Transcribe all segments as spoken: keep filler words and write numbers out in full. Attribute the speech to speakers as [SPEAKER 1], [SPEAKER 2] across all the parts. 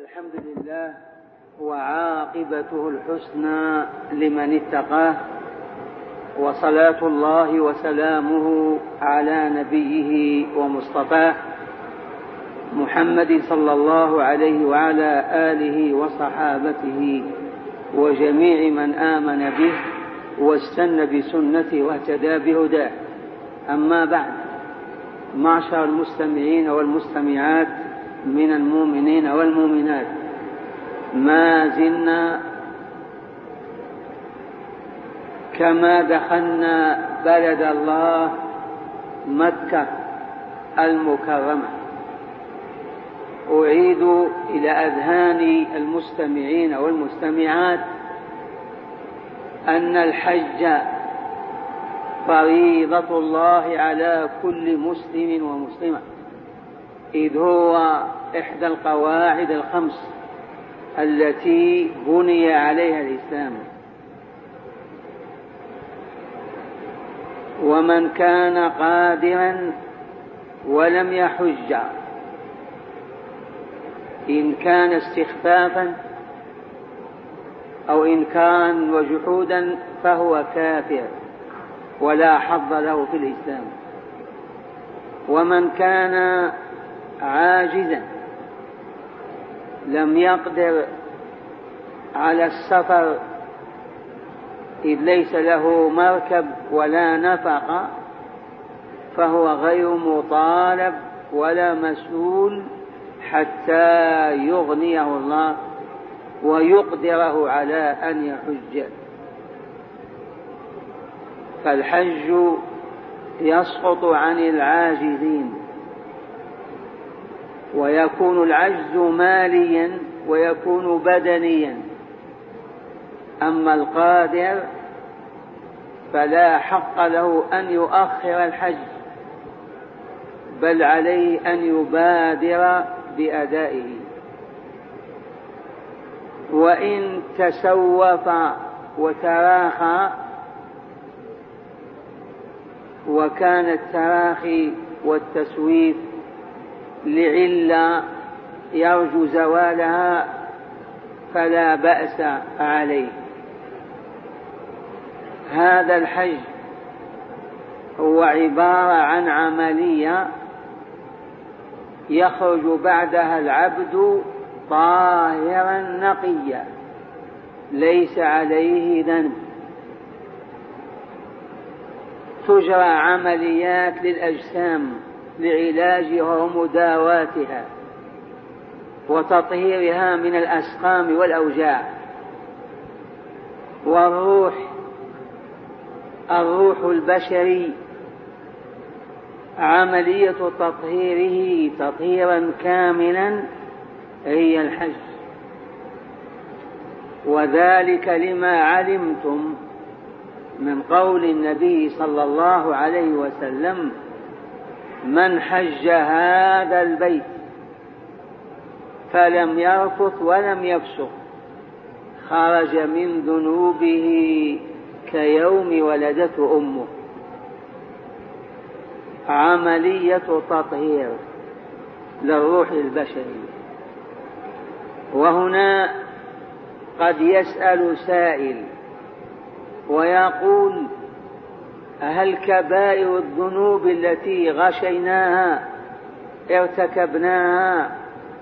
[SPEAKER 1] الحمد لله وعاقبته الحسنى لمن اتقاه، وصلاة الله وسلامه على نبيه ومصطفاه محمد صلى الله عليه وعلى آله وصحابته وجميع من آمن به واستنى بسنته واهتدى بهداه. أما بعد، معشر المستمعين والمستمعات من المؤمنين والمؤمنات، ما زلنا كما دخلنا بلد الله مكة المكرمة. أعيد إلى أذهان المستمعين والمستمعات أن الحج فريضة الله على كل مسلم ومسلمة، إذ هو إحدى القواعد الخمس التي بني عليها الإسلام. ومن كان قادرا ولم يحج، إن كان استخفافا أو إنكارا وجحودا فهو كافر ولا حظ له في الإسلام. ومن كان عاجزا لم يقدر على السفر، إذ ليس له مركب ولا نفقة، فهو غير مطالب ولا مسؤول حتى يغنيه الله ويقدره على أن يحج. فالحج يسقط عن العاجزين، ويكون العجز ماليا ويكون بدنيا. أما القادر فلا حق له أن يؤخر الحج، بل عليه أن يبادر بأدائه. وإن تسوف وتراخى، وكان التراخي والتسويف لعلة يرجو زوالها فلا بأس عليه. هذا الحج هو عبارة عن عملية يخرج بعدها العبد طاهرا نقيا ليس عليه ذنب. تجرى عمليات للأجسام لعلاجها ومداواتها وتطهيرها من الأسقام والأوجاع. والروح الروح البشري عملية تطهيره تطهيرا كاملا هي الحج. وذلك لما علمتم من قول النبي صلى الله عليه وسلم: من حج هذا البيت فلم يرفث ولم يفسق خرج من ذنوبه كيوم ولدته أمه. عملية تطهير للروح البشري. وهنا قد يسأل سائل ويقول: هل كبائر الذنوب التي غشيناها ارتكبناها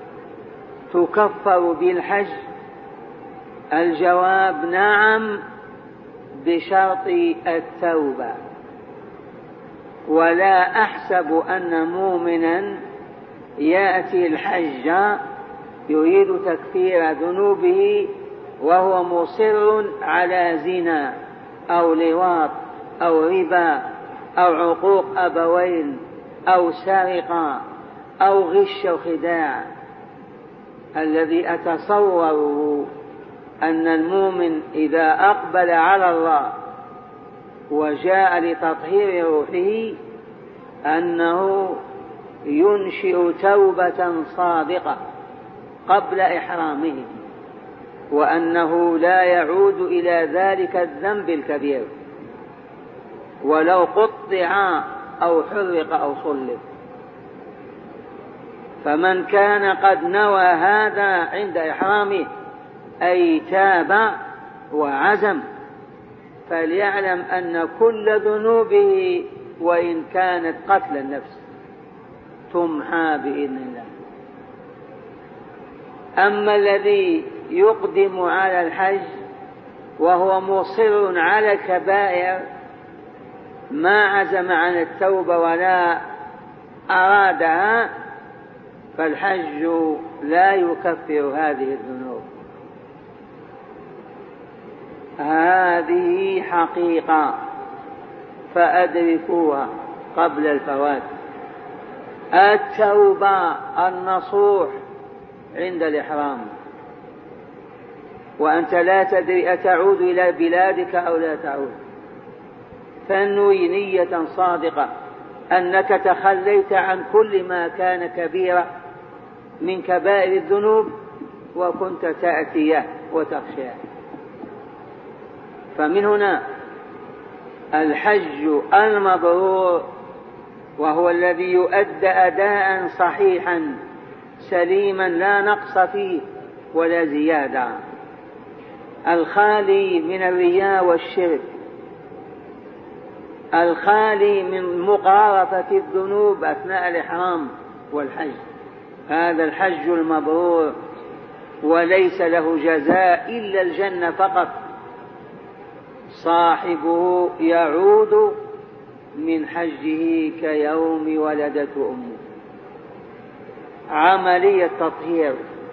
[SPEAKER 1] تكفر بالحج؟ الجواب: نعم، بشرط التوبة. ولا أحسب أن مؤمنا يأتي الحج يريد تكفير ذنوبه وهو مصر على زنا أو لواط أو ربا أو عقوق أبوين أو سرقة أو غش وخداع. الذي أتصوره أن المؤمن إذا أقبل على الله وجاء لتطهير روحه أنه ينشئ توبة صادقة قبل إحرامه، وأنه لا يعود إلى ذلك الذنب الكبير ولو قطع أو حرق أو صلب. فمن كان قد نوى هذا عند إحرامه أي تاب وعزم فليعلم أن كل ذنوبه وإن كانت قتل النفس تمحى بإذن الله. أما الذي يقدم على الحج وهو مصر على الكبائر ما عزم عن التوبة ولا أرادها فالحج لا يكفر هذه الذنوب. هذه حقيقة فأدركوها قبل الفوات. التوبة النصوح عند الإحرام وأنت لا تدري أتعود إلى بلادك أو لا تعود، فانوي نية صادقة أنك تخليت عن كل ما كان كبيرا من كبائر الذنوب وكنت تأتيه وتخشاه. فمن هنا الحج المبرور وهو الذي يؤدى أداء صحيحا سليما لا نقص فيه ولا زيادة، الخالي من الرياء والشرك، الخالي من مقارفة الذنوب أثناء الإحرام والحج. هذا الحج المبرور وليس له جزاء إلا الجنة فقط. صاحبه يعود من حجه كيوم ولدته أمه. عملية تطهير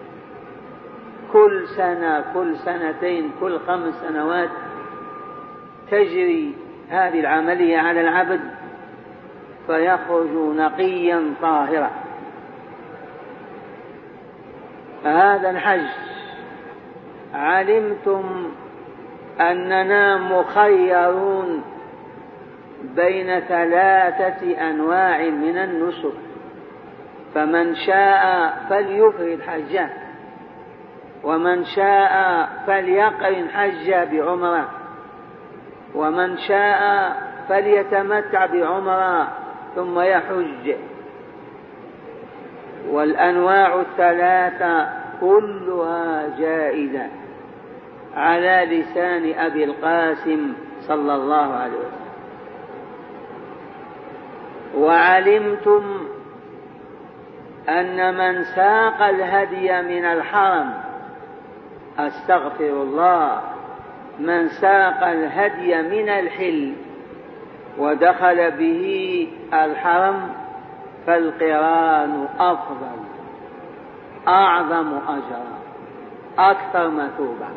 [SPEAKER 1] كل سنة كل سنتين كل خمس سنوات تجري هذه العملية على العبد فيخرج نقيا طاهرا. هذا الحج علمتم أننا مخيرون بين ثلاثة أنواع من النسك، فمن شاء فليفرد حجه، ومن شاء فليقرن حجه بعمره، ومن شاء فليتمتع بعمره ثم يحج. والأنواع الثلاثة كلها جائزة على لسان أبي القاسم صلى الله عليه وسلم. وعلمتم أن من ساق الهدي من الحرم، أستغفر الله، من ساق الهدي من الحل ودخل به الحرم فالقران أفضل أعظم أجرا أكثر مثوبة.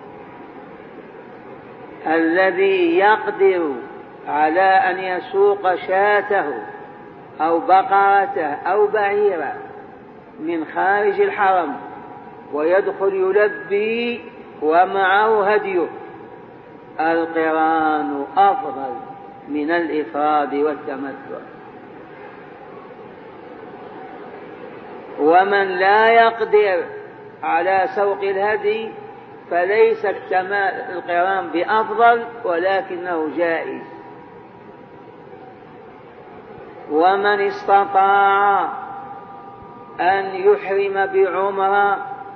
[SPEAKER 1] الذي يقدر على أن يسوق شاته أو بقرته أو بعيره من خارج الحرم ويدخل يلبي ومعه هديه، القران أفضل من الإفراد والتمتع. ومن لا يقدر على سوق الهدي فليس القران بأفضل ولكنه جائز. ومن استطاع أن يحرم بعمرة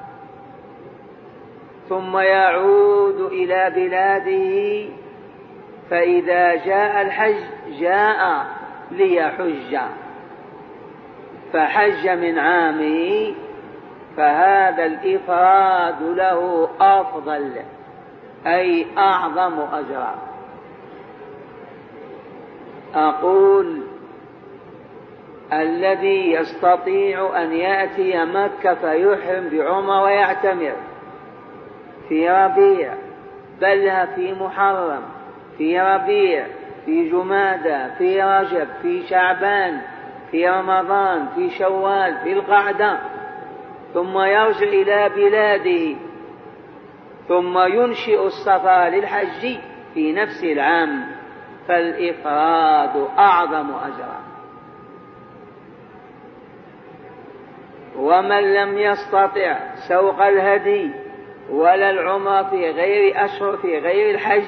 [SPEAKER 1] ثم يعود إلى بلاده فإذا جاء الحج جاء ليحج فحج من عامه فهذا الإفراد له أفضل أي أعظم أجرا. أقول الذي يستطيع أن يأتي مكة فيحرم بعمرة ويعتمر في ربيع، بل في محرم، في ربيع، في جمادى، في رجب، في شعبان، في رمضان، في شوال، في القعدة، ثم يرجع إلى بلاده ثم ينشئ السفر للحج في نفس العام فالإفراد أعظم أجرا. ومن لم يستطع سوق الهدي ولا العمرة في غير أشهر في غير الحج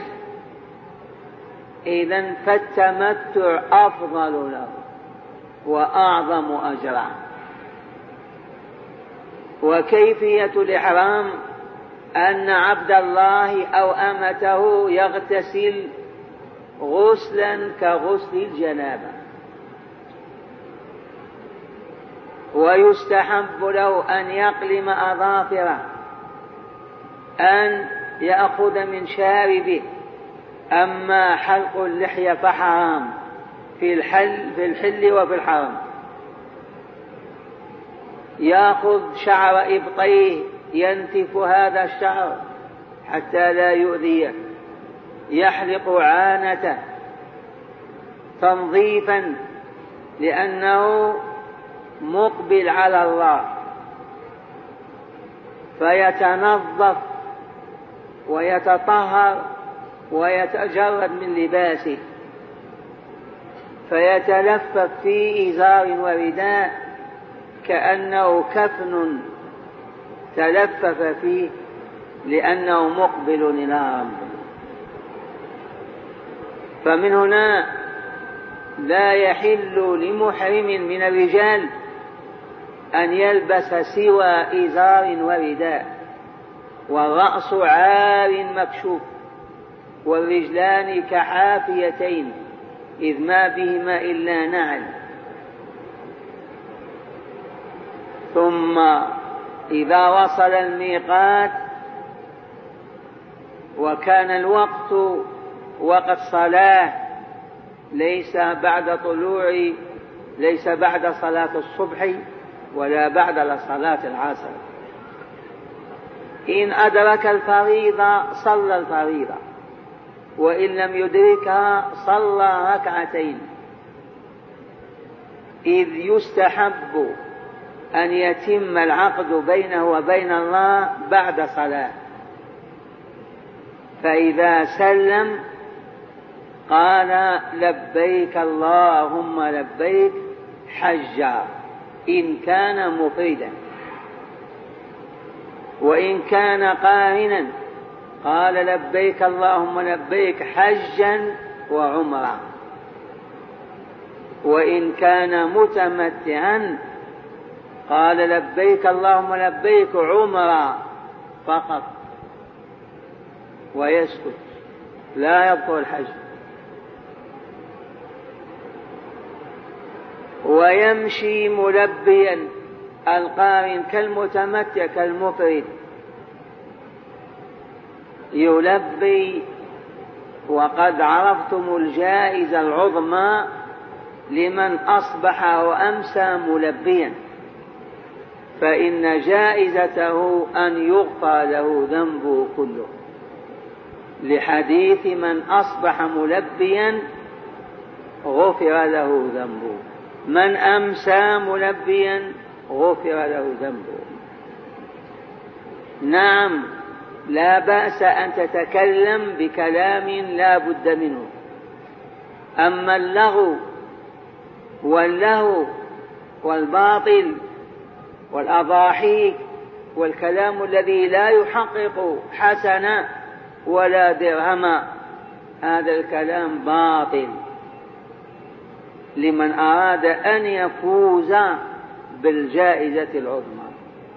[SPEAKER 1] إذن فالتمتع أفضل له وأعظم أجرا. وكيفية الإحرام أن عبد الله أو أمته يغتسل غسلا كغسل الجنابة، ويستحب له أن يقلم أظافره، أن يأخذ من شاربه. أما حلق اللحية فحرام في الحل, في الحل وفي الحرم. يأخذ شعر إبطيه ينتف هذا الشعر حتى لا يؤذيه، يحلق عانته تنظيفا لأنه مقبل على الله، فيتنظف ويتطهر ويتجرد من لباسه، فيتلفف في إزار ورداء كأنه كفن تلفف فيه لأنه مقبل إلى ربه. فمن هنا لا يحل لمحرم من الرجال أن يلبس سوى إزار ورداء، والرأس عار مكشوف، والرجلان كحافيتين إذ ما بهما إلا نعل. ثم إذا وصل الميقات وكان الوقت وقت صلاة، ليس بعد طلوع ليس بعد صلاة الصبح ولا بعد صلاة العصر، إن أدرك الفريضة صلى الفريضة، وإن لم يدركها صلى ركعتين، إذ يستحب أن يتم العقد بينه وبين الله بعد صلاة. فإذا سلم قال لبيك اللهم لبيك حجا إن كان مفردا، وإن كان قارنا قال لبيك اللهم لبيك حجا وعمرا، وإن كان متمتعا قال لبيك اللهم لبيك عمرا فقط ويسكت لا يبطل الحج. ويمشي ملبيا القارن كالمتمتع كالمفرد، يلبي. وقد عرفتم الجائزة العظمى لمن أصبح وأمسى ملبيا، فإن جائزته أن يغفر له ذنبه كله، لحديث من أصبح ملبيا غفر له ذنبه، من أمسى ملبيا غفر له ذنبه. نعم، لا بأس أن تتكلم بكلام لا بد منه، أما اللغو واللهو والباطل والأضاحيك والكلام الذي لا يحقق حسنا ولا درهما، هذا الكلام باطل لمن أراد أن يفوز بالجائزة العظمى.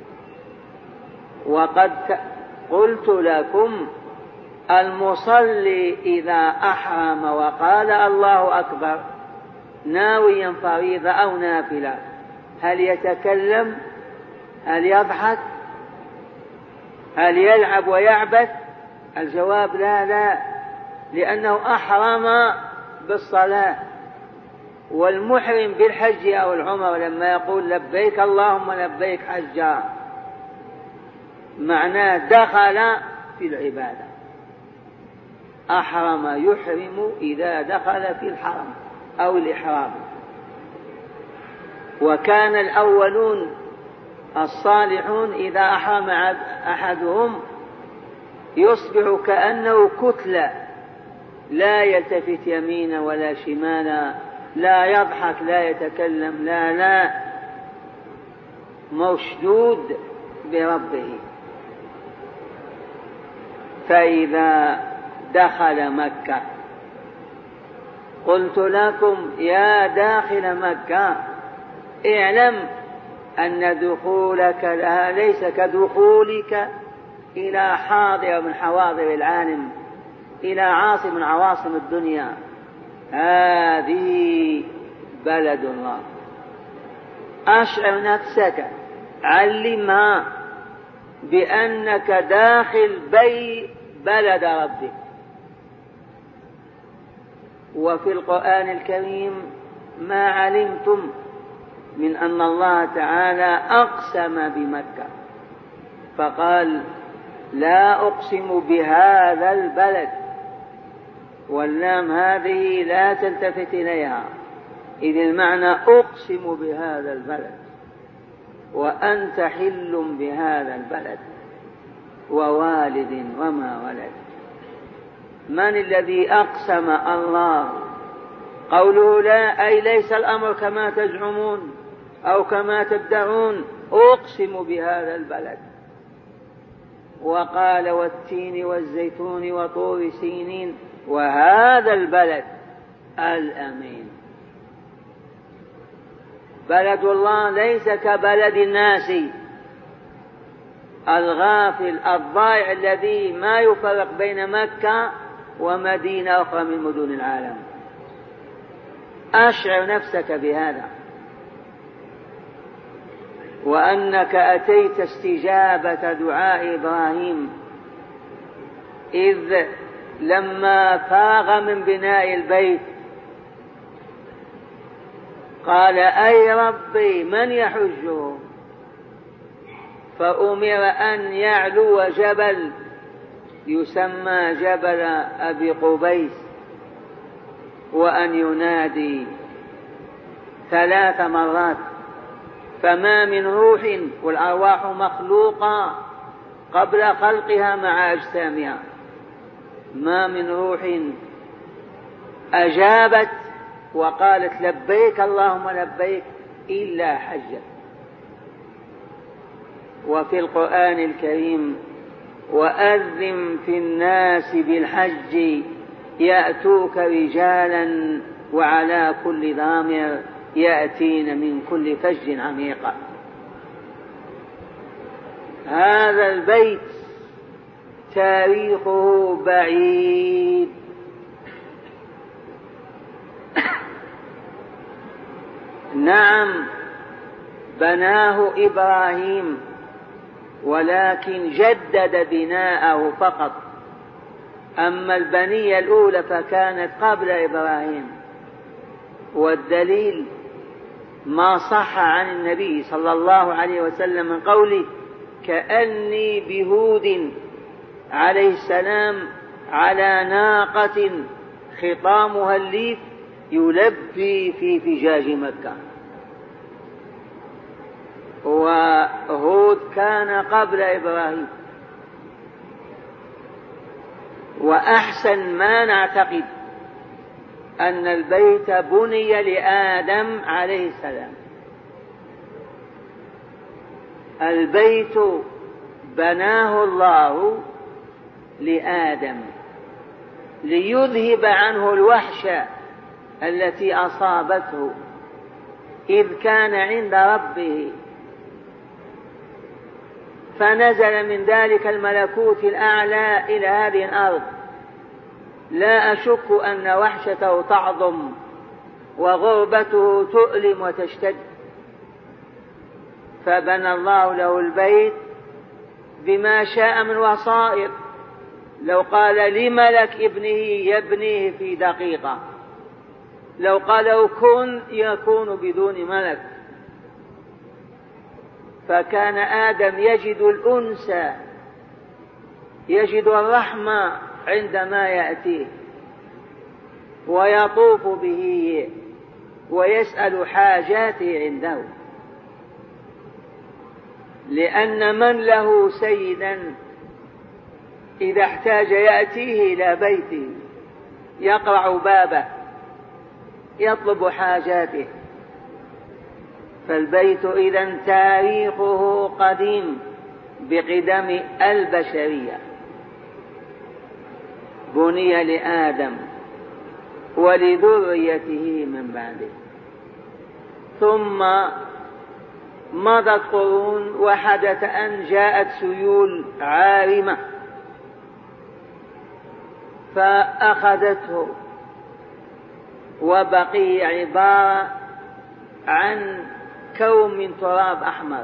[SPEAKER 1] وقد قلت لكم المصلي إذا أحرم وقال الله أكبر ناويا فريضة أو نافلة، هل يتكلم؟ هل يضحك؟ هل يلعب ويعبث؟ الجواب لا لا، لأنه أحرم بالصلاة. والمحرم بالحج أو العمر لما يقول لبيك اللهم لبيك حجا معناه دخل في العبادة، أحرم يحرم إذا دخل في الحرم أو الإحرام. وكان الأولون الصالحون إذا أحرم أحدهم يصبح كأنه كتلة، لا يلتفت يمينا ولا شمالا، لا يضحك لا يتكلم، لا لا مشدود بربه. فإذا دخل مكة قلت لكم يا داخل مكة اعلم أن دخولك لها ليس كدخولك إلى حاضر من حواضر العالم، إلى عاصم من عواصم الدنيا. هذه بلد الله. أشعر نفسك، علمها بأنك داخل بي بلد ربك. وفي القرآن الكريم ما علمتم من أن الله تعالى أقسم بمكة فقال لا أقسم بهذا البلد، واللام هذه لا تلتفت إليها، إذ المعنى أقسم بهذا البلد وأنت حل بهذا البلد ووالد وما ولد. من الذي أقسم؟ الله. قوله لا أي ليس الأمر كما تزعمون أو كما تدعون، أقسم بهذا البلد. وقال والتين والزيتون وطور سينين وهذا البلد الأمين. بلد الله ليس كبلد الناس الغافل الضائع الذي ما يفرق بين مكة ومدينة أخرى من مدن العالم. أشعر نفسك بهذا، وأنك أتيت استجابة دعاء إبراهيم إذ لما فاغ من بناء البيت قال أي ربي من يحجه؟ فأمر أن يعلو جبل يسمى جبل أبي قبيس، وأن ينادي ثلاث مرات، فما من روح، والأرواح مخلوقة قبل خلقها مع أجسامها، ما من روح أجابت وقالت لبيك اللهم لبيك إلا حجت. وفي القرآن الكريم وأذن في الناس بالحج يأتوك رجالا وعلى كل ضامر يأتين من كل فج عميق. هذا البيت تاريخه بعيد، نعم بناه إبراهيم ولكن جدد بناءه فقط، أما البنية الأولى فكانت قبل إبراهيم. والدليل ما صح عن النبي صلى الله عليه وسلم من قوله كأني بهود عليه السلام على ناقة خطامها الليف يلبي في فجاج مكة. وهود كان قبل إبراهيم. وأحسن ما نعتقد أن البيت بني لآدم عليه السلام. البيت بناه الله لآدم ليذهب عنه الوحشة التي أصابته إذ كان عند ربه، فنزل من ذلك الملكوت الأعلى إلى هذه الأرض. لا أشك أن وحشته تعظم وغربته تؤلم وتشتد، فبنى الله له البيت بما شاء من وصائر. لو قال لملك ابنه يبنيه في دقيقة، لو قال كن يكون بدون ملك. فكان آدم يجد الأنس يجد الرحمة عندما يأتيه ويطوف به ويسأل حاجاته عنده، لأن من له سيدا إذا احتاج يأتيه إلى بيته يقرع بابه يطلب حاجاته. فالبيت إذن تاريخه قديم بقدم البشرية، بني لآدم ولذريته من بعده. ثم مضت قرون وحدث أن جاءت سيول عارمة فأخذته، وبقي عبارة عن كوم من تراب أحمر.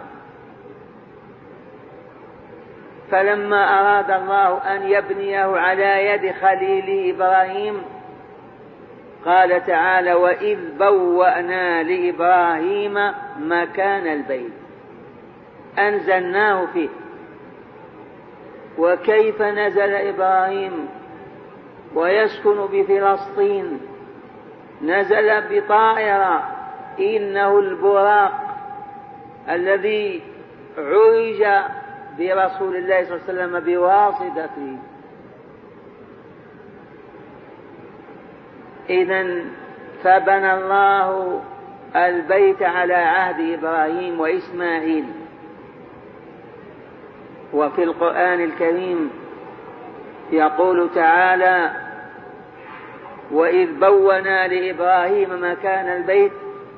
[SPEAKER 1] فلما أراد الله أن يبنيه على يد خليله إبراهيم قال تعالى: وإذ بوأنا لإبراهيم مكان البيت، أنزلناه فيه. وكيف نزل إبراهيم ويسكن بفلسطين؟ نزل بطائرة، إنه البراق الذي عرج برسول الله صلى الله عليه وسلم بواسطته. إذن فبنى الله البيت على عهد إبراهيم وإسماعيل. وفي القرآن الكريم يقول تعالى: وإذ بوّنا لإبراهيم مكان البيت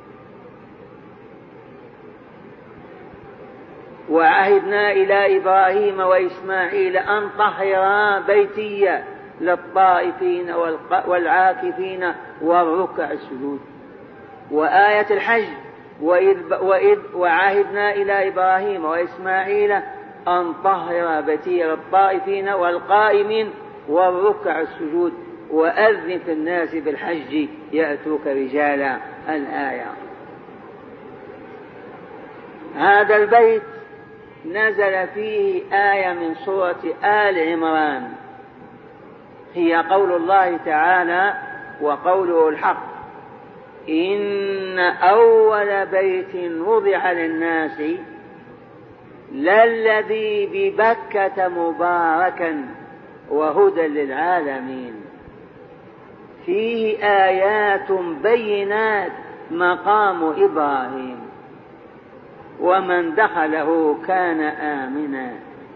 [SPEAKER 1] وعهدنا إلى إبراهيم وإسماعيل أن طهرا بيتي للطائفين والعاكفين والركع السجود. وآية الحج: وإذ, وإذ وعهدنا إلى إبراهيم وإسماعيل أن طهر بيتي للطائفين والقائمين والركع السجود وأذن في الناس بالحج يأتوك رجالا. الآية. هذا البيت نزل فيه آية من سورة آل عمران، هي قول الله تعالى وقوله الحق: إن أول بيت وضع للناس للذي ببكة مباركا وهدى للعالمين فيه آيات بينات مقام إبراهيم ومن دخله كان آمنا.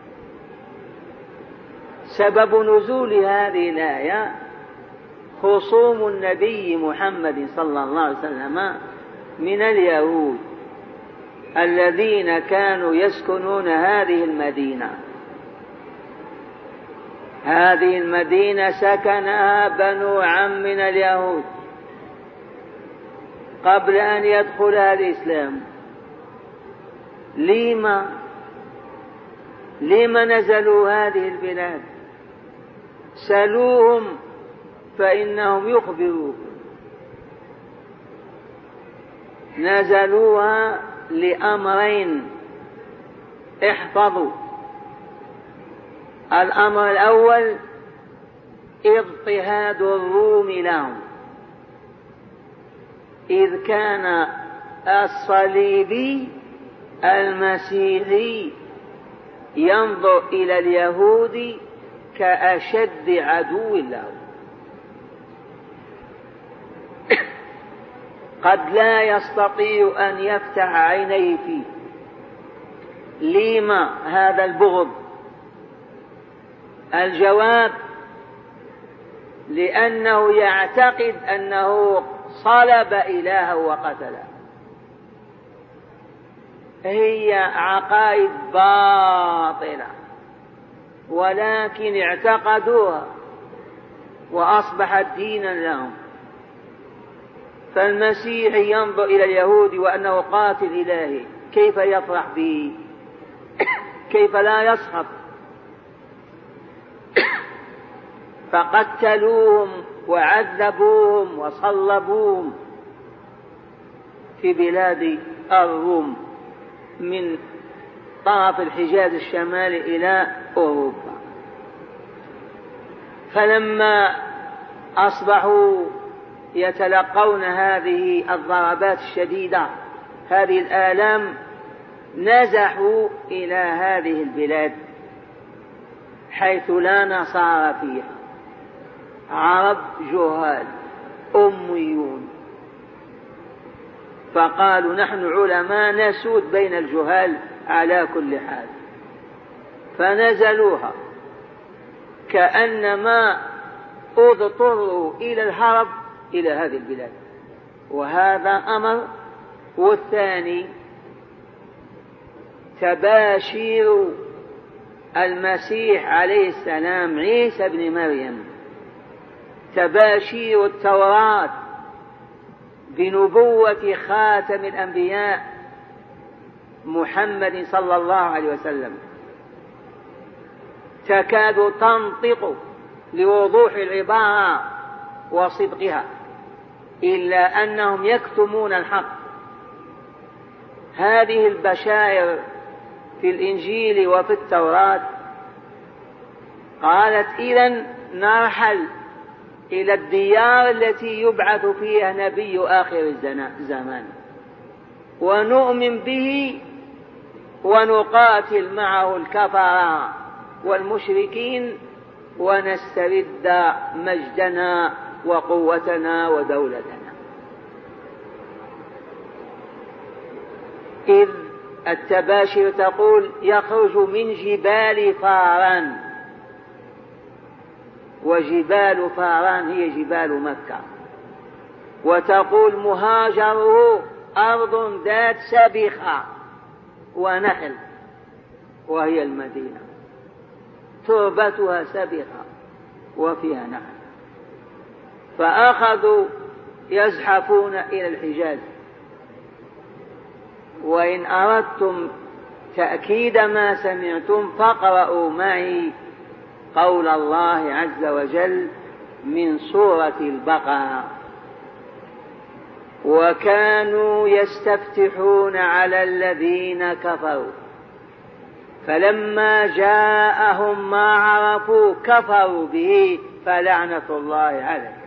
[SPEAKER 1] سبب نزول هذه الآية خصوم النبي محمد صلى الله عليه وسلم من اليهود الذين كانوا يسكنون هذه المدينة. هذه المدينة سكنها بنو عم من اليهود قبل أن يدخلها الإسلام. لما لما نزلوا هذه البلاد؟ سلوهم فإنهم يخبرون. نزلوها لأمرين احفظوا. الأمر الأول اضطهاد الروم لهم، إذ كان الصليبي المسيحي ينظر إلى اليهود كأشد عدو له، قد لا يستطيع أن يفتح عينيه فيه. لما هذا البغض؟ الجواب: لأنه يعتقد أنه صلب إلهه وقتله. هي عقائد باطلة ولكن اعتقدوها وأصبحت دينا لهم. فالمسيح ينظر إلى اليهود وأنه قاتل إلهي، كيف يفرح به؟ كيف لا يسخط؟ فقتلوهم وعذبوهم وصلبوهم في بلاد الروم من طرف الحجاز الشمالي إلى أوروبا. فلما أصبحوا يتلقون هذه الضربات الشديدة، هذه الآلام، نزحوا إلى هذه البلاد حيث لا نصارى فيها، عرب جهال أميون. فقالوا: نحن علماء نسود بين الجهال على كل حال. فنزلوها كأنما اضطروا إلى الهرب إلى هذه البلاد. وهذا أمر. والثاني تباشير المسيح عليه السلام عيسى بن مريم، تباشير التوراة بنبوة خاتم الأنبياء محمد صلى الله عليه وسلم، تكاد تنطق لوضوح العبارة وصدقها، إلا أنهم يكتمون الحق. هذه البشائر في الإنجيل وفي التوراة قالت إذن نرحل إلى الديار التي يبعث فيها نبي آخر الزمان ونؤمن به ونقاتل معه الكفار والمشركين ونسترد مجدنا وقوتنا ودولتنا. إذ التباشر تقول يخرج من جبال فاران، وجبال فاران هي جبال مكة، وتقول مهاجره أرض ذات سبخة ونخل وهي المدينة، تربتها سبخة وفيها نخل. فأخذوا يزحفون إلى الحجاز. وإن أردتم تأكيد ما سمعتم فاقرأوا معي قول الله عز وجل من سورة البقرة: وكانوا يستفتحون على الذين كفروا فلما جاءهم ما عرفوا كفروا به فلعنة الله على الكافرين.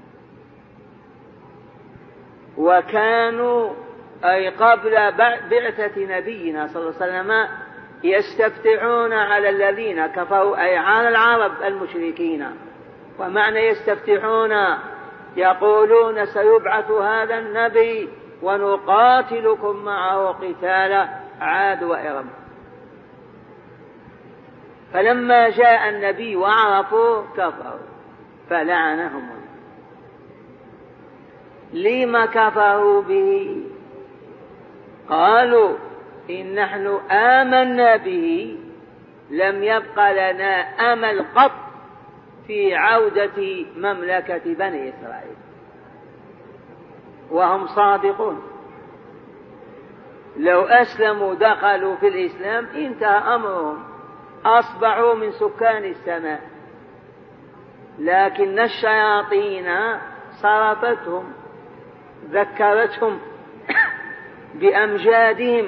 [SPEAKER 1] وكانوا أي قبل بعثة نبينا صلى الله عليه وسلم يستفتحون على الذين كفروا أي على العرب المشركين. ومعنى يستفتحون يقولون سيبعث هذا النبي ونقاتلكم معه قتال عاد وإرم. فلما جاء النبي وعرفوا كفروا فلعنهم الله. لما كفروا به؟ قالوا إن نحن آمنا به لم يبق لنا أمل قط في عودة مملكة بني إسرائيل، وهم صادقون. لو أسلموا دخلوا في الإسلام انتهى أمرهم، أصبحوا من سكان السماء. لكن الشياطين صرفتهم، ذكرتهم بأمجادهم،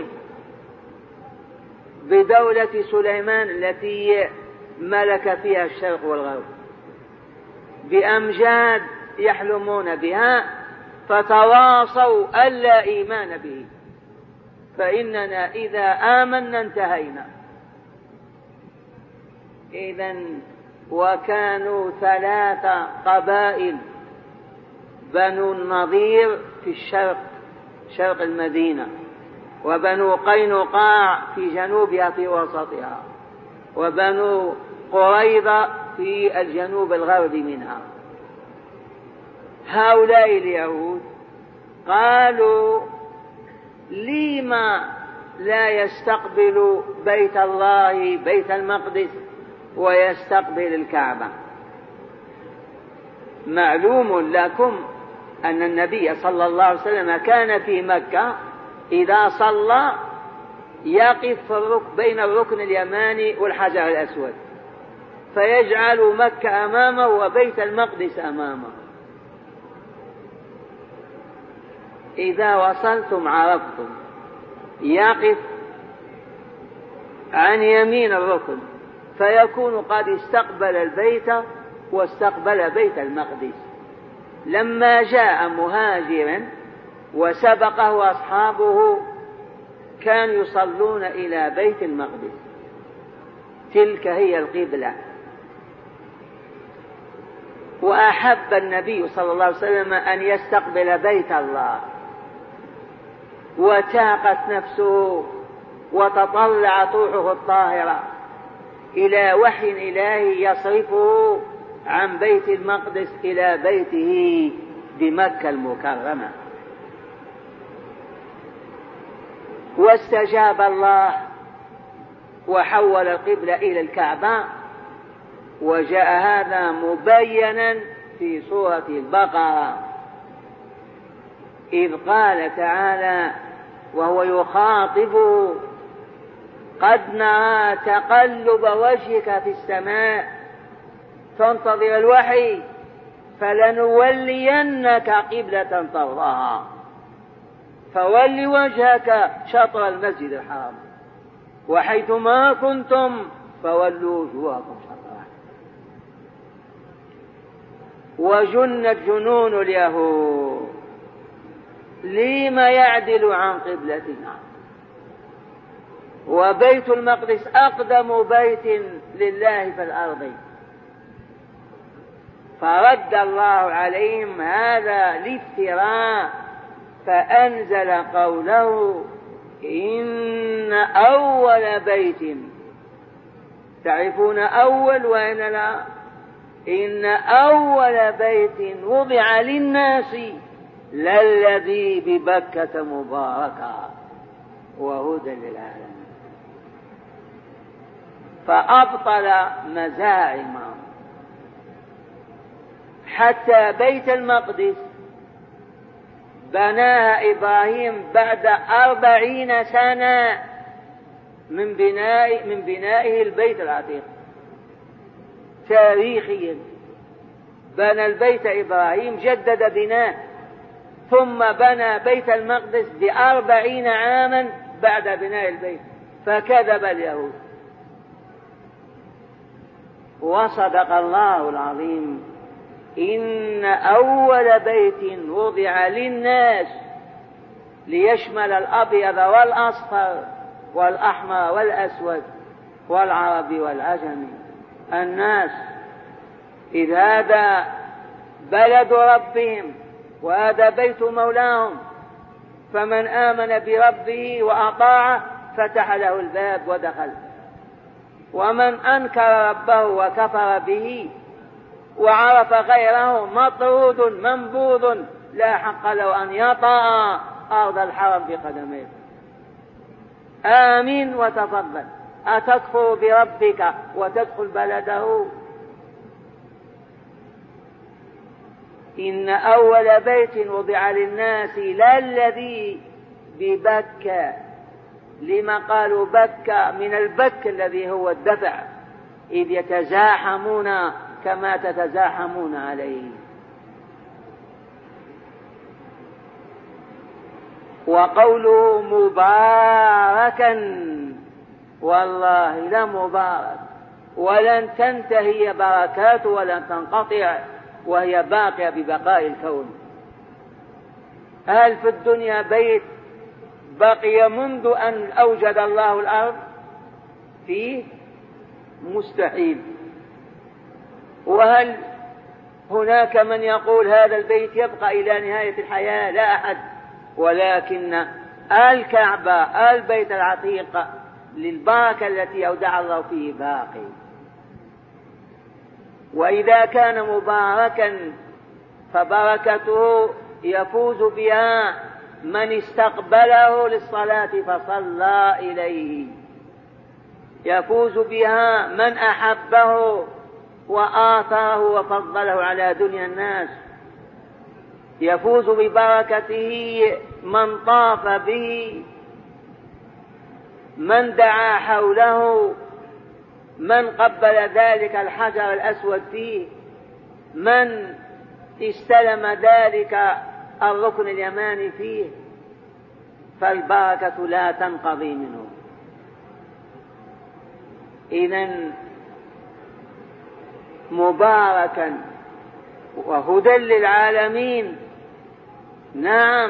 [SPEAKER 1] بدولة سليمان التي ملك فيها الشرق والغرب، بأمجاد يحلمون بها، فتواصوا ألا إيمان به. فإننا إذا آمنا انتهينا. إذن وكانوا ثلاث قبائل: بنو النضير في الشرق شرق المدينة، وبنو قينقاع في جنوبها في وسطها، وبنو قريظة في الجنوب الغربي منها. هؤلاء اليهود قالوا لما لا يستقبل بيت الله بيت المقدس ويستقبل الكعبة؟ معلوم لكم أن النبي صلى الله عليه وسلم كان في مكة إذا صلى يقف بين الركن اليماني والحجر الأسود، فيجعل مكة أمامه وبيت المقدس أمامه. إذا وصلتم عرفتم، يقف عن يمين الركن فيكون قد استقبل البيت واستقبل بيت المقدس. لما جاء مهاجرا وسبقه أصحابه كانوا يصلون إلى بيت المقدس، تلك هي القبلة. وأحب النبي صلى الله عليه وسلم أن يستقبل بيت الله، وتاقت نفسه وتطلعت روحه الطاهرة إلى وحي إلهي يصرفه عن بيت المقدس إلى بيته بمكة المكرمة. واستجاب الله وحول القبلة إلى الكعبة، وجاء هذا مبينا في سورة البقرة إذ قال تعالى وهو يخاطب: قد نرى تقلب وجهك في السماء فانتظر الوحي فلنولينك قبلة ترضاها فول وجهك شطر المسجد الحرام وحيثما كنتم فولوا وجوهكم شطره. وجنت جنون اليهود لما يعدل عن قبلتنا، وبيت المقدس أقدم بيت لله في الأرض، فرد الله عليهم هذا الافتراء فأنزل قوله: إن أول بيت، تعرفون أول وإن لا، إن أول بيت وضع للناس للذي ببكة مباركا وهدى للعالمين. فأبطل مزاعمهم حتى بيت المقدس بناها إبراهيم بعد أربعين سنة من بناء من بنائه البيت العتيق. تاريخيا بنى البيت إبراهيم، جدد بناه، ثم بنى بيت المقدس بأربعين عاما بعد بناء البيت. فكذب اليهود وصدق الله العظيم: إن أول بيت وضع للناس ليشمل الأبيض والأصفر والأحمر والأسود والعرب والعجم. الناس إذ هذا بلد ربهم وهذا بيت مولاهم، فمن آمن بربه وأطاعه فتح له الباب ودخل، ومن أنكر ربه وكفر به وعرف غيره مطرود منبوذ لا حق له أن يطأ أرض الحرم بقدميه. آمين وتفضل، أتكفر بربك وتدخل بلده؟ إن أول بيت وضع للناس للذي ببكة. لما قالوا بكة؟ من البك الذي هو الدفع، إذ يتزاحمون كما تتزاحمون عليه. وقوله مباركا، والله لمبارك، ولن تنتهي بركاته ولن تنقطع، وهي باقية ببقاء الكون. هل في الدنيا بيت بقي منذ أن أوجد الله الأرض فيه؟ مستحيل. وهل هناك من يقول هذا البيت يبقى إلى نهاية الحياة؟ لا أحد. ولكن الكعبة البيت العتيق للبركة التي أودع الله فيه باقي. وإذا كان مباركا فبركته يفوز بها من استقبله للصلاة فصلى إليه، يفوز بها من أحبه وآثره وفضله على دنيا الناس، يفوز ببركته من طاف به، من دعا حوله، من قبل ذلك الحجر الأسود فيه، من استلم ذلك الركن اليماني فيه، فالبركة لا تنقضي منه. إذن مباركا وهدى للعالمين. نعم،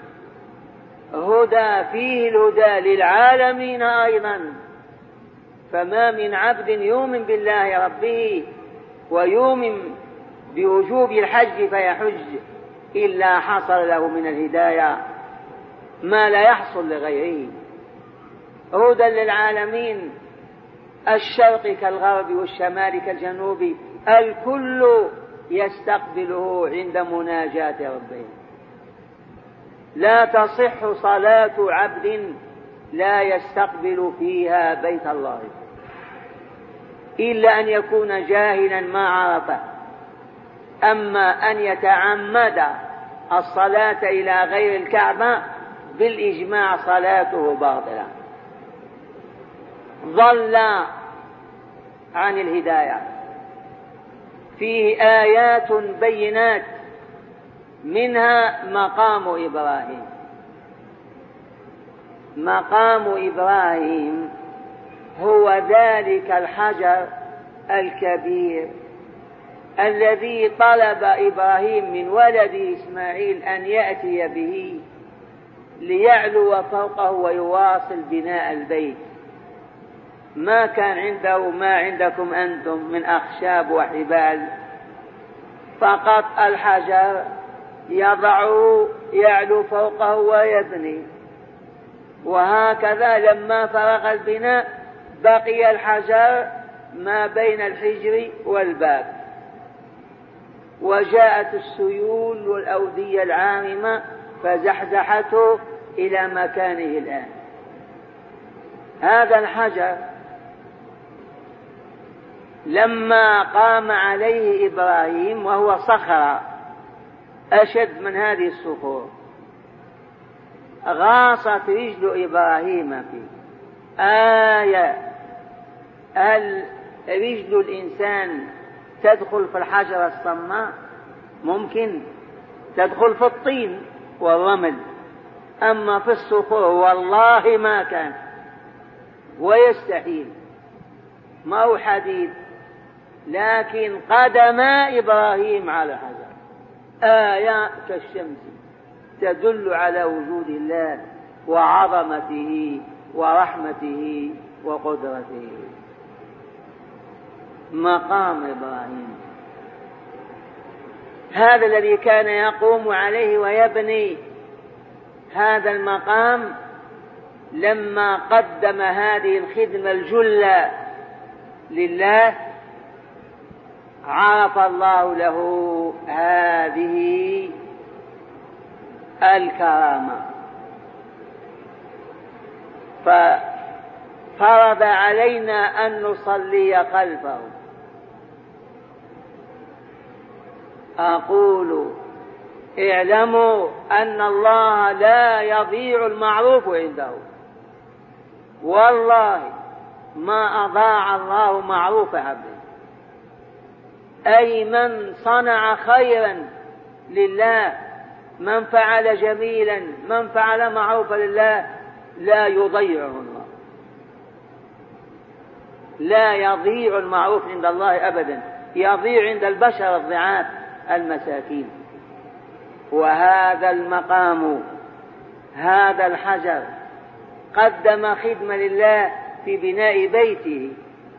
[SPEAKER 1] هدى فيه الهدى للعالمين أيضا. فما من عبد يؤمن بالله ربه ويؤمن بوجوب الحج فيحج إلا حصل له من الهداية ما لا يحصل لغيره. هدى للعالمين، الشرق كالغرب والشمال كالجنوب، الكل يستقبله عند مناجاة ربه. لا تصح صلاة عبد لا يستقبل فيها بيت الله إلا أن يكون جاهلا ما عرفه. أما أن يتعمد الصلاة إلى غير الكعبة بالإجماع صلاته باطلة، ضل عن الهداية. فيه آيات بينات، منها مقام إبراهيم. مقام إبراهيم هو ذلك الحجر الكبير الذي طلب إبراهيم من ولده إسماعيل أن يأتي به ليعلو فوقه ويواصل بناء البيت. ما كان عنده ما عندكم أنتم من أخشاب وحبال، فقط الحجر يضعه يعلو فوقه ويبني. وهكذا لما فرغ البناء بقي الحجر ما بين الحجر والباب، وجاءت السيول والأودية العاممة فزحزحته إلى مكانه الآن. هذا الحجر لما قام عليه إبراهيم وهو صخرة أشد من هذه الصخور، غاصت رجل إبراهيم فيه. آية، هل رجل الإنسان تدخل في الحجر الصماء؟ ممكن تدخل في الطين والرمل، أما في الصخور والله ما كان، ويستحيل. ما هو حديد، لكن قدم إبراهيم على الحجر. آية كالشمس تدل على وجود الله وعظمته ورحمته وقدرته. مقام إبراهيم هذا الذي كان يقوم عليه ويبني. هذا المقام لما قدم هذه الخدمة الجلة لله عرف الله له هذه الكرامة، ففرض علينا أن نصلي خلفه. أقول اعلموا أن الله لا يضيع المعروف عنده، والله ما أضاع الله معروف عبده. أي من صنع خيرا لله، من فعل جميلا، من فعل معروفا لله، لا يضيعه الله. لا يضيع المعروف عند الله أبدا، يضيع عند البشر الضعاف المساكين. وهذا المقام، هذا الحجر قدم خدمة لله في بناء بيته.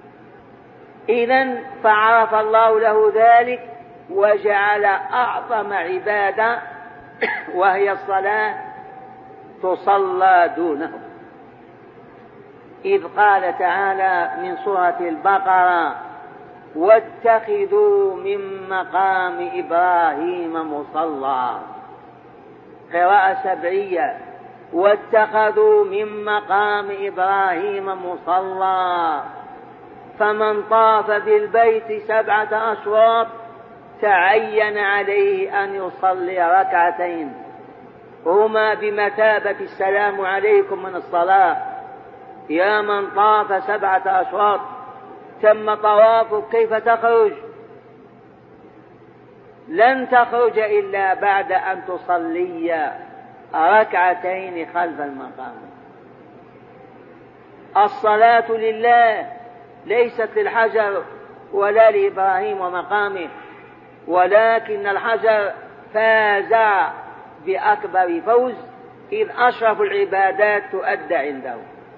[SPEAKER 1] إذن فعرف الله له ذلك وجعل أعظم عبادة وهي الصلاة تصلى دونه. إذ قال تعالى من سورة البقرة: واتخذوا من مقام إبراهيم مصلى. قراءة سبعية: واتخذوا من مقام إبراهيم مصلى، فمن طاف بالبيت سبعة أشواط تعين عليه أن يصلي ركعتين هما بمثابة السلام عليكم من الصلاة. يا من طاف سبعة أشواط تم طوافك، كيف تخرج؟ لن تخرج إلا بعد أن تصلي ركعتين خلف المقام. الصلاة لله ليست للحجر ولا لإبراهيم ومقامه، ولكن الحجر فاز بأكبر فوز، إذ أشرف العبادات تؤدى عنده.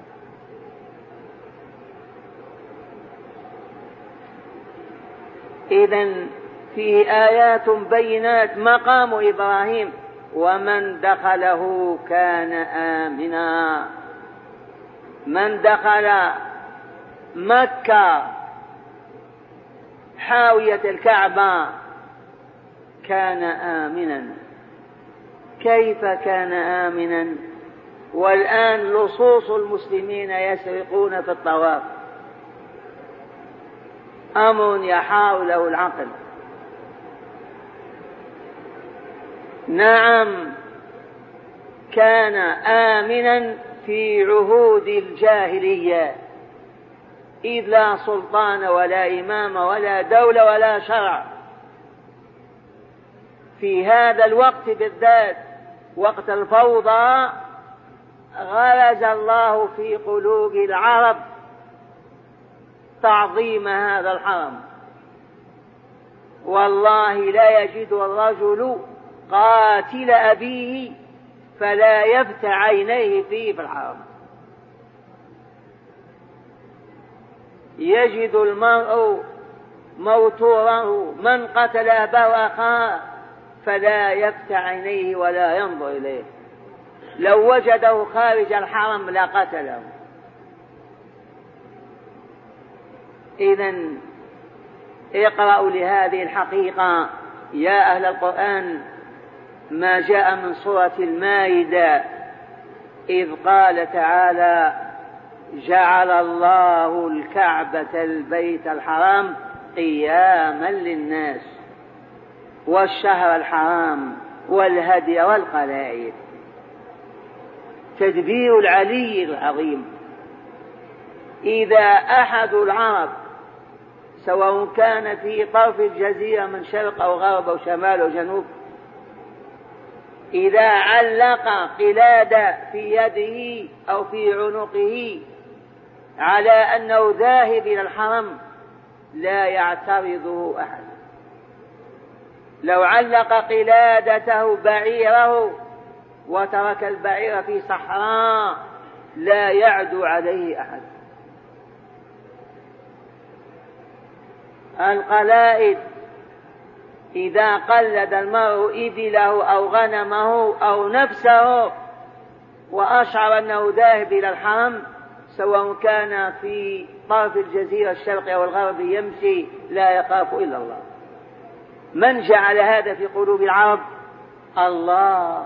[SPEAKER 1] إذن فيه آيات بينات. مقام إبراهيم ومن دخله كان آمنا. من دخل مكة حاوية الكعبة كان آمنا. كيف كان آمنا؟ والآن لصوص المسلمين يسرقون في الطواف، أمر يحار له العقل. نعم كان آمنا في عهود الجاهلية، إذ لا سلطان ولا إمام ولا دولة ولا شرع. في هذا الوقت بالذات، وقت الفوضى، غرز الله في قلوب العرب تعظيم هذا الحرم. والله لا يجد الرجل قاتل أبيه فلا يفتح عينيه فيه في الحرم، يجد المرء موتوره من قتل أباه أخاه فلا يفتح عينيه ولا ينظر إليه، لو وجده خارج الحرم لقتله. إذن اقرأوا لهذه الحقيقة يا أهل القرآن ما جاء من سورة المائدة، إذ قال تعالى: جعل الله الكعبة البيت الحرام قياما للناس والشهر الحرام والهدي والقلائد. تدبير العلي العظيم. إذا أحد العرب سواء كان في طرف الجزيرة من شرق أو غرب أو شمال أو جنوب، إذا علق قلادة في يده أو في عنقه على أنه ذاهب إلى الحرم لا يعترضه أحد. لو علق قلادته بعيره وترك البعير في صحراء لا يعدو عليه أحد. القلائد إذا قلد المرء إبله أو غنمه أو نفسه وأشعر أنه ذاهب إلى الحرم، سواء كان في طرف الجزيرة الشرقية أو الغرب، يمشي لا يخاف إلا الله. من جعل هذا في قلوب العرب؟ الله،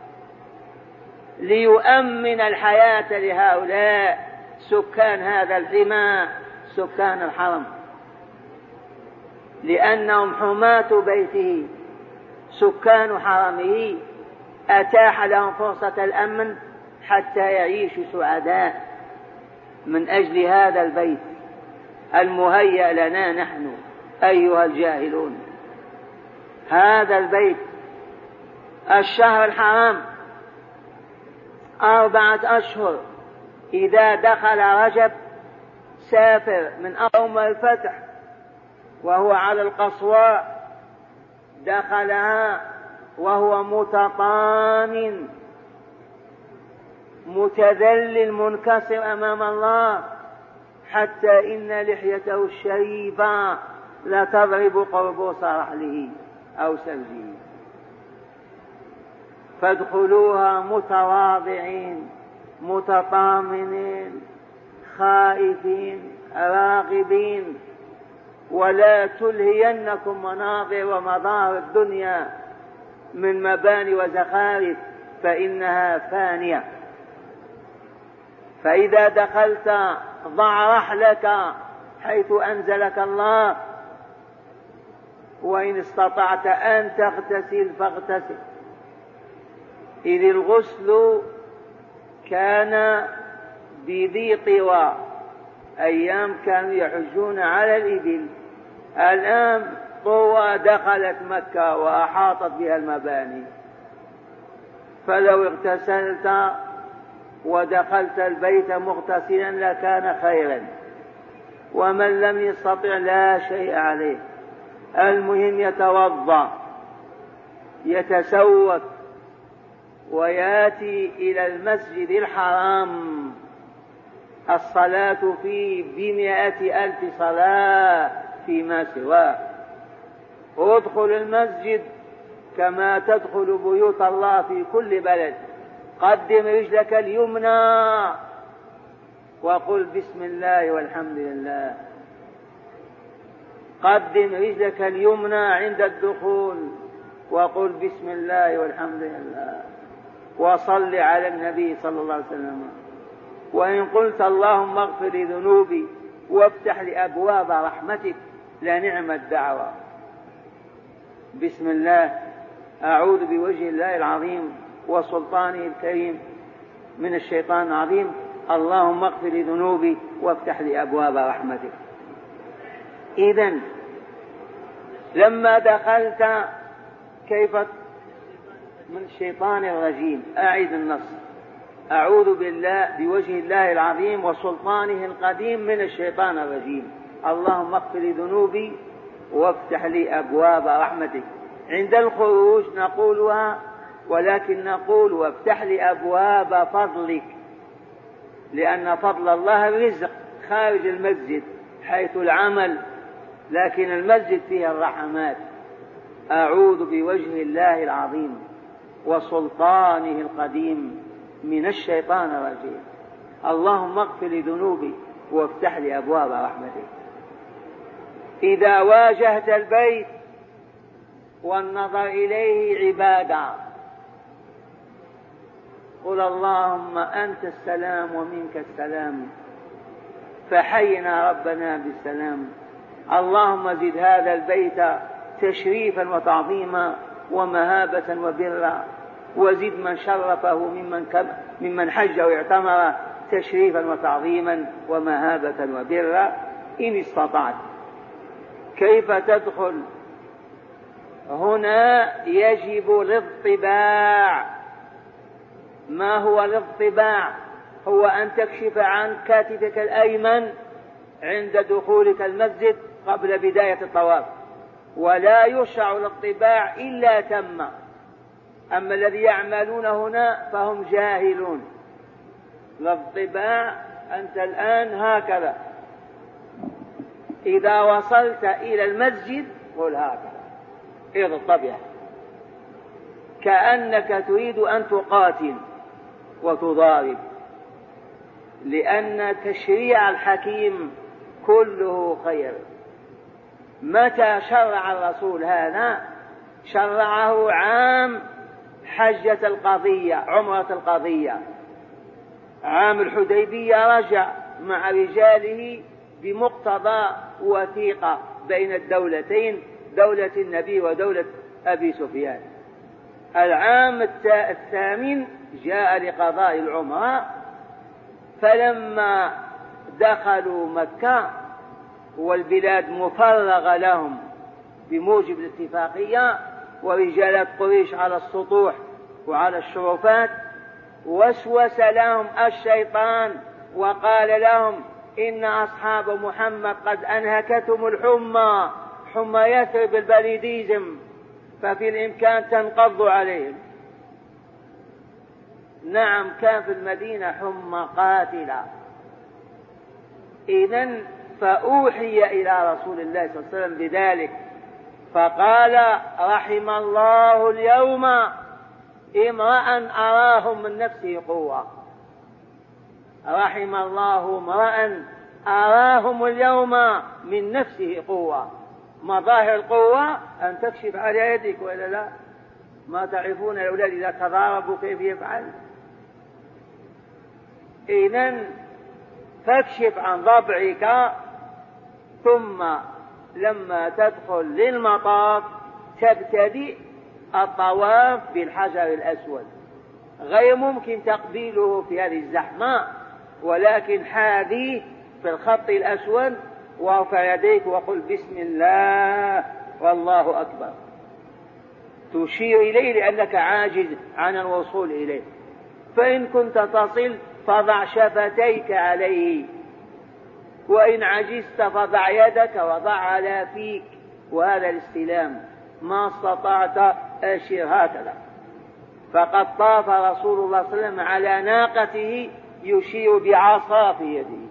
[SPEAKER 1] ليؤمن الحياة لهؤلاء سكان هذا الحمى، سكان الحرم، لأنهم حماة بيته سكان حرمه، أتاح لهم فرصة الأمن حتى يعيشوا سعداء من أجل هذا البيت المهيأ لنا نحن أيها الجاهلون. هذا البيت الشهر الحرام أربعة أشهر، إذا دخل رجب سافر من يوم الفتح وهو على القصواء، دخلها وهو متطامن متذلل منكسر أمام الله، حتى إن لحيته الشريفة لا تضرب قربوس رحله أو سرجه. فادخلوها متواضعين متطامنين خائفين راغبين، ولا تلهينكم مناظر ومظاهر الدنيا من مباني وزخارف، فإنها فانية. فإذا دخلت ضع رحلك حيث أنزلك الله، وإن استطعت أن تغتسل فاغتسل، إذ الغسل كان بذي طوى، أيام كانوا يحجون على الإبل، الآن طوى دخلت مكة وأحاطت بها المباني، فلو اغتسلت ودخلت البيت مغتسلا لكان خيرا، ومن لم يستطع لا شيء عليه. المهم يتوضأ يتسوق وياتي إلى المسجد الحرام، الصلاة فيه بمئة ألف صلاة فيما سواه. ادخل المسجد كما تدخل بيوت الله في كل بلد، قدم رجلك اليمنى وقل بسم الله والحمد لله، قدم رجلك اليمنى عند الدخول وقل بسم الله والحمد لله، وصل على النبي صلى الله عليه وسلم. وإن قلت اللهم اغفر لي ذنوبي وافتح لي أبواب رحمتك لنعم الدعوة. بسم الله، أعوذ بوجه الله العظيم وسلطانه الكريم من الشيطان العظيم، اللهم اغفر لي ذنوبي وافتح لي أبواب رحمتك. إذن لما دخلت كيف من الشيطان الرجيم، أعيد النص، أعوذ بالله بوجه الله العظيم وسلطانه القديم من الشيطان الرجيم، اللهم اغفر لي ذنوبي وافتح لي أبواب رحمتك. عند الخروج نقولها، ولكن نقول وافتح لي أبواب فضلك، لأن فضل الله الرزق خارج المسجد حيث العمل، لكن المسجد فيه الرحمات. أعوذ بوجه الله العظيم وسلطانه القديم من الشيطان الرجيم، اللهم اغفر لي ذنوبي وافتح لي أبواب رحمتك. إذا واجهت البيت والنظر إليه عبادة، قل اللهم أنت السلام ومنك السلام، فحينا ربنا بالسلام. اللهم زد هذا البيت تشريفا وتعظيما ومهابة وبرا، وزد من شرفه ممن, ممن حج واعتمر تشريفا وتعظيما ومهابة وبرا إن استطعت. كيف تدخل؟ هنا يجب الاضطباع. ما هو الاضطباع؟ هو أن تكشف عن كتفك الأيمن عند دخولك المسجد قبل بداية الطواف، ولا يشرع الاضطباع إلا تم. أما الذي يعملون هنا فهم جاهلون. الاضطباع أنت الآن هكذا، إذا وصلت إلى المسجد قل هكذا اضطبع، كأنك تريد أن تقاتل وتضارب، لأن تشريع الحكيم كله خير. متى شرع الرسول هذا؟ شرعه عام حجة القضية، عمرة القضية، عام الحديبية رجع مع رجاله بمقتضى وثيقة بين الدولتين، دولة النبي ودولة أبي سفيان. العام الثامن جاء لقضاء العمرة، فلما دخلوا مكة والبلاد مفرغة لهم بموجب الاتفاقية، ورجالات قريش على السطوح وعلى الشرفات، وسوس لهم الشيطان وقال لهم إن أصحاب محمد قد أنهكتهم الحمى، حمى يثرب البليديزم، ففي الإمكان تنقضوا عليهم. نعم، كان في المدينة حمى قاتلة. إذن فأوحي إلى رسول الله صلى الله عليه وسلم بذلك، فقال رحم الله اليوم امرأ أراهم من نفسه قوة. رحم الله امرأ أراهم اليوم من نفسه قوة. مظاهر القوة أن تكشف على يدك، وإلا لا؟ ما تعرفون الأولاد إذا تضاربوا كيف يفعل؟ إذن فاكشف عن ضبعك، ثم لما تدخل للمطاف تبتدئ الطواف بالحجر الأسود. غير ممكن تقبيله في هذه الزحمة، ولكن حاذيه في الخط الأسود وارفع يديك وقل بسم الله والله أكبر، تشير إليه لأنك عاجز عن الوصول إليه. فإن كنت تصل فضع شفتيك عليه، وإن عجزت فضع يدك وضع على فيك، وهذا الاستلام. ما استطعت أشير هكذا. فقد طاف رسول الله صلى الله عليه وسلم على ناقته يشير بعصا في يده.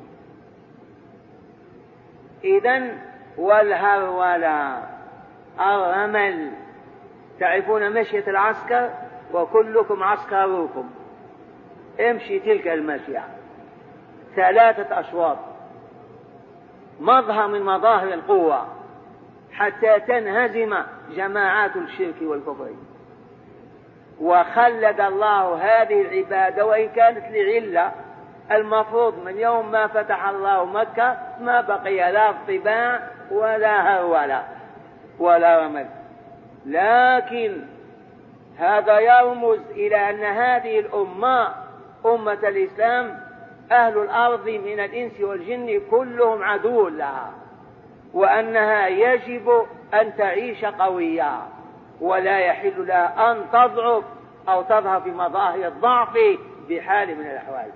[SPEAKER 1] إذن والهرولة، الرمل، تعرفون مشية العسكر وكلكم عسكروكم، امشي تلك المشية ثلاثة أشواط، مظهر من مظاهر القوة حتى تنهزم جماعات الشرك والكفر. وخلد الله هذه العبادة وإن كانت لعلة. المفروض من يوم ما فتح الله مكة ما بقي لا اطباع ولا هرولة ولا رمل، لكن هذا يرمز إلى أن هذه الأمة أمة الإسلام أهل الأرض من الإنس والجن كلهم عدو لها، وأنها يجب أن تعيش قوية ولا يحل لها أن تضعف أو تظهر في مظاهر الضعف بحال من الأحوال.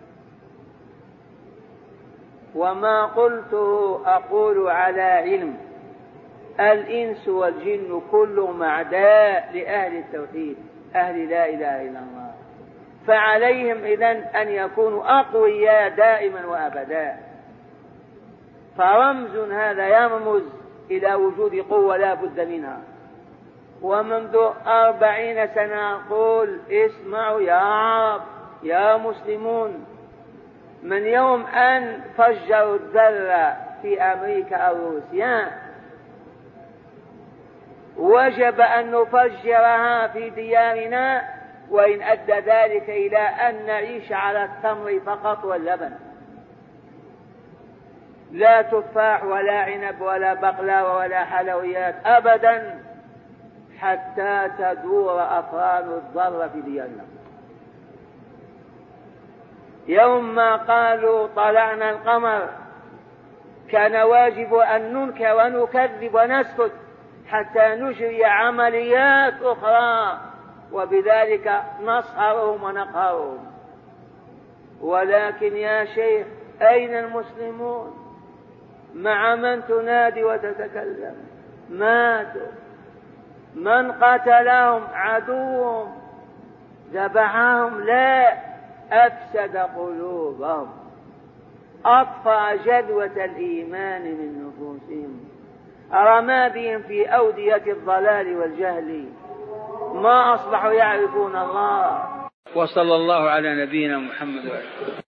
[SPEAKER 1] وما قلته أقول على علم، الإنس والجن كلهم أعداء لأهل التوحيد أهل لا إله إلا الله، فعليهم إذن أن يكونوا أقوياء دائما وأبدا. فرمز هذا يرمز إلى وجود قوة لا بد منها. ومنذ أربعين سنة أقول اسمعوا يا عرب يا مسلمون، من يوم أن فجروا الذرة في أمريكا أو روسيا وجب أن نفجرها في ديارنا، وإن أدى ذلك إلى أن نعيش على التمر فقط واللبن، لا تفاح ولا عنب ولا بقلاوة ولا حلويات أبدا، حتى تدور أفران الضر في ديارنا. يوم ما قالوا طلعنا القمر كان واجب أن ننكر ونكذب ونسكت حتى نجري عمليات أخرى، وبذلك نصهرهم ونقهرهم. ولكن يا شيخ أين المسلمون؟ مع من تنادي وتتكلم؟ ماتوا. من قتلهم؟ عدوهم. ذبحهم؟ لا، أفسد قلوبهم، أطفأ جدوة الإيمان من نفوسهم، رمى بهم في أودية الضلال والجهل، ما أصبحوا يعرفون الله. وصلى الله على نبينا محمد وعلى